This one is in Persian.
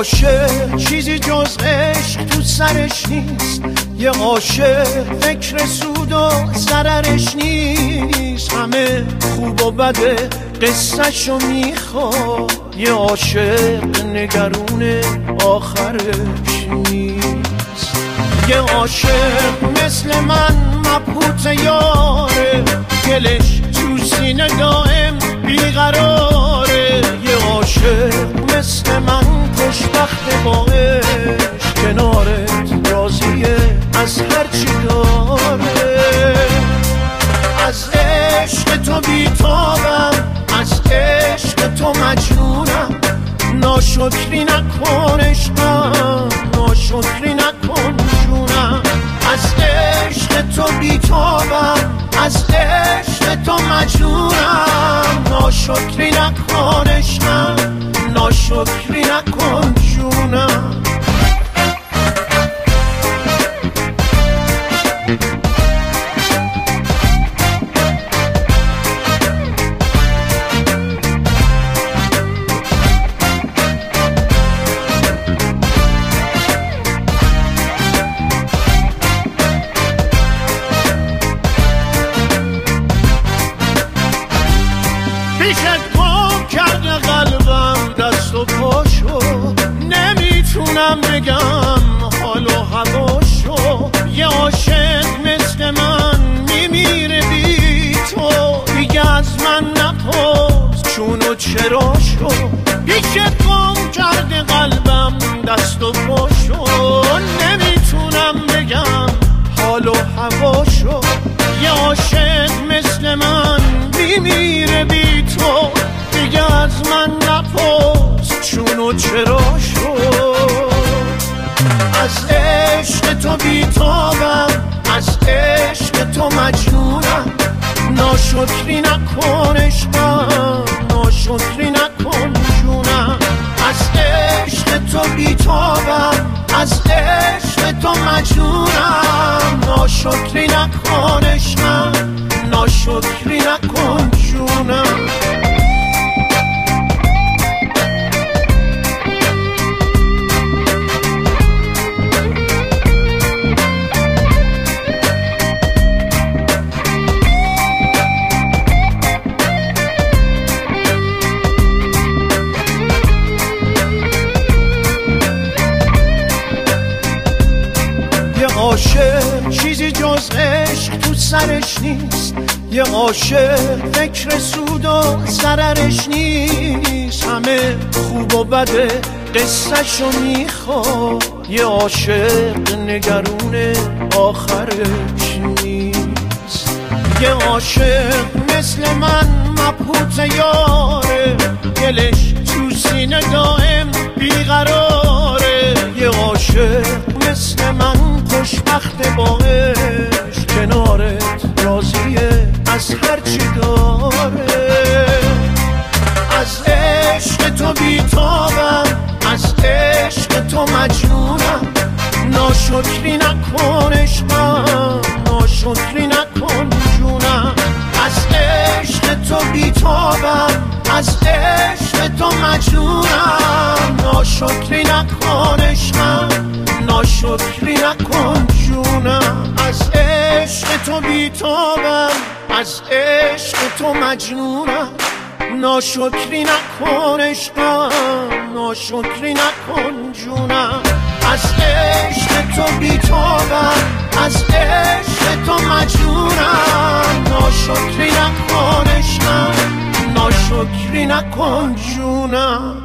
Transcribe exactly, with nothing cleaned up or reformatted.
عاشق چیزی جز عشق تو سرش نیست، یه عاشق فکر سود و ضررش نیست، همه خوب و بده قصه‌شو میخواد، یه عاشق نگرون آخرش نیست. یه عاشق مثل من مبهوت یاره، دلش تو سینه دائم بیقراره، یه عاشق مثل من خوشبخت با عشق، کنارت راضیه از هرچی داره. از عشق تو بیتابم، از عشق تو مجنونم، ناشکری نکن عشقم، ناشکری نکن جونم. از عشق تو بیتابم، از عشق تو مجنونم، ناشکری نکن عشقم، ناشکری نکن جونم. پیشت گم کرده قلبم دست و پاشو، نمیتونم بگم حال و هواشو، یه عاشق مثل من میمیره بی تو، دیگه از من نپرس چون و چراشو. پیشت گم کرده قلبم دست و پاشو، نمیتونم بگم حال و هواشو، یه عاشق مثل من میمیره بی تو، دیگه از من نپرس چون و چرا شد. از عشق تو بیتابم، از عشق تو مجنونم، ناشکری نکن عشقم، ناشکری نکن جونم. از عشق تو بیتابم، از عشق تو مجنونم، ناشکری نکن عشقم، ناشکری نکن جونم. عاشق چیزی جز عشق تو سرش نیست، یه عاشق فکر سود و ضررش نیست، همه خوب و بده قصه‌شو میخواد، یه عاشق نگرون آخرش نیست. یه عاشق مثل من مبهوت یاره، دلش تو سینه دائم بیقراره، یه عاشق مثل من خوشبخت با عشق، کنارت راضیه از هرچی داره. از عشق تو بیتابم، از عشق تو مجنونم، ناشکری نکن عشقم، ناشکری نکن جونم. از عشق تو بیتابم، از عشق تو مجنونم، ناشکری نکن عشقم، ناشکری نکن جونم. از عشق تو بیتابم، از عشق تو مجنونم، ناشکری نکن عشقم، ناشکری نکن جونم. از عشق تو بیتابم، از عشق تو مجنونم، ناشکری نکن عشقم، ناشکری نکن جونم.